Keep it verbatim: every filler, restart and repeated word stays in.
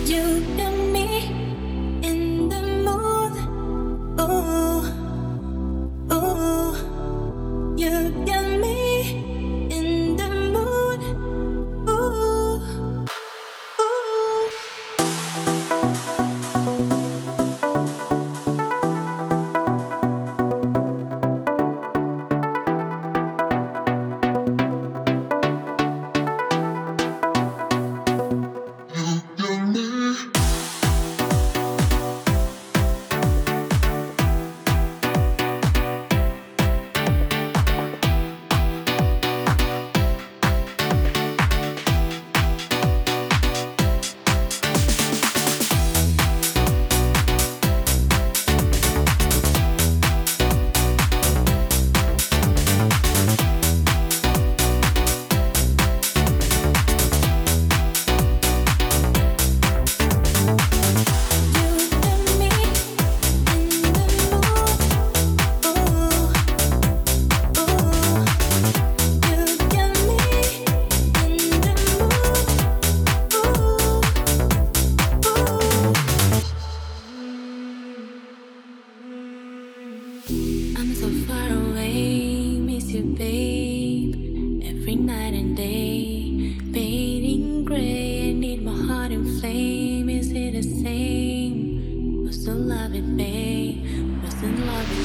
You got me in the mood. Ooh, ooh. You got me in the mood. Ooh, ooh. I'm so far away, miss you, babe. Every night and day, fading gray. I need my heart in flame. Is it the same? We're still love it, babe. We're still love it.